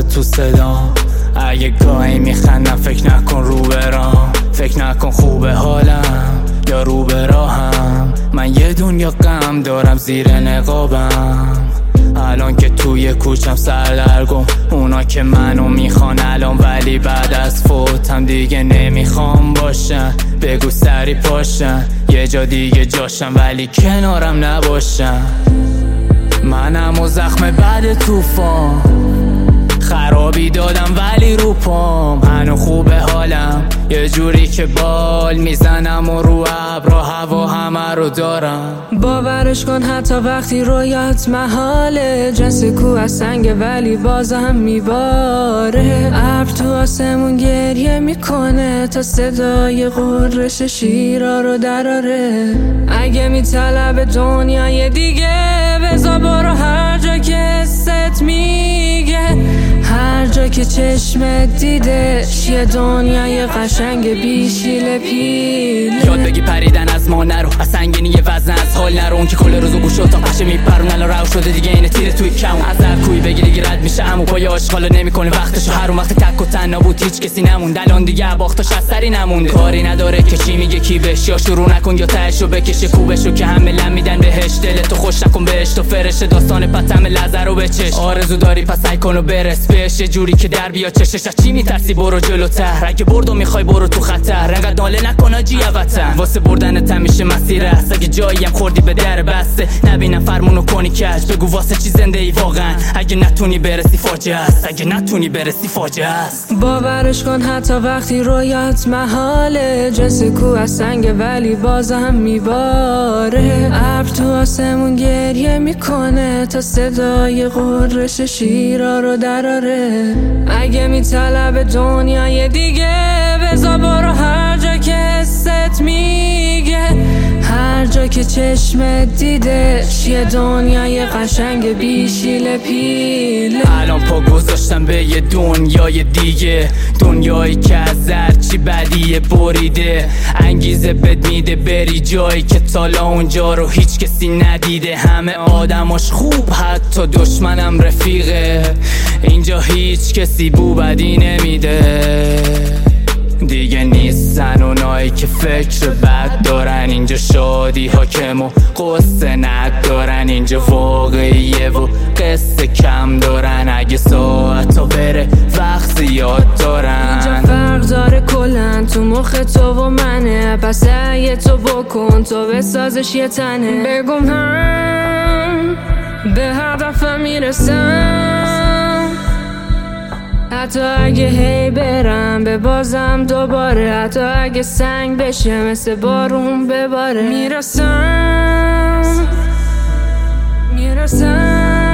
تو صدام. اگه گاهی میخندم فکر نکن رو برام، فکر نکن خوبه حالم یا رو به راهم. من یه دنیا غم دارم زیر نقابم، الان که توی کوچم سردرگم. اونا که منو میخوان الان ولی بعد از فوتم دیگه نمیخوام باشن. بگو سری پاشن، یه جا دیگه جاشم ولی کنارم نباشن. منم و زخم بعد توفان، خرابی دادم ولی رو پام هنو خوبه حالم. یه جوری که بال میزنم و رو ابرا هوا همه رو دارم. باورش کن حتی وقتی رویات محاله، جنس کو از سنگ ولی بازم میباره. ابر تو آسمون گریه میکنه تا صدای غرش شیرا رو دراره. اگه میطلب دنیای دیگه بذار برو هر جا که ست میگه، هر جا که چشمت دیدش یه دنیای قشنگ بیشیل پیل. یاد بگی پریدن از ما نرو، از سنگینی یه وزن از حال نرو. اون که کل روزو گوشو تا پشه میپرون الان رو شده دیگه اینه تیره توی کمون. از هر کوی بگی دیگه رد میشه همون پای آشغالا نمیکنه وقتشو. هر اون وقت تک و تنها بود هیچ کسی نموند، الان دیگه باختاش از سری نمونده. کاری نداره که چی میگه کی بهش، یا شروع نکن یا تهشو بکشه کوبشو که همه لم میدن بهش. دلتو خوش نکن بهش، تو فرشه داستان پتم لذر رو بچش. آرزو داری پس سعی کن و برس بهش یه جوری که در بیا چشش. از چی میترسی برو جلوتر، اگه بردو میخوای برو تو خطر. انقدر ناله نکن آجی وطن، واسه بردنت همیشه مسیر است. اگه جایی هم خوردی به در بسته نبینم فرمونو کنی کج. بگو واسه چی زنده ای واقعا، اگه نتونی برسی فاجعه است، اگه نتونی برسی فاجعه است. باورش کن حتی وقتی رویات محاله، جنس کو از سنگ ولی بازم میباره. ابر تو آسمون گریه میکنه تا صدای غرش شیرا رو دراره. اگه میطلب دنیای دیگه بذار برو هر جا که ست میگه، هر جا که چشمت دیدش یه دنیای قشنگ بیشیل پیل. الان پا گذاشتم به یه دنیای دیگه، دنیایی که از هرچی بدیه بریده. انگیزه بد میده بری جایی که تالا اونجا رو هیچ کسی ندیده. همه آدماش خوب حتی دشمنم رفیقه، اینجا هیچ کسی بو بدی نمیده. دیگه نیستن اونایی که فکر بد دارن، اینجا شادی حاکم و قصه ندارن. اینجا واقعیه و قصه کم دارن، اگه ساعتا بره وقت زیاد دارن. اینجا فرق داره کلن تو مخ تو و منه، پس سعی تو بکن تو بسازش یه تنه. بگم هم به هدفم میرسم، حتی اگه هی برم به بازم دوباره. حتی اگه سنگ بشه مثل بارون بباره. میرسم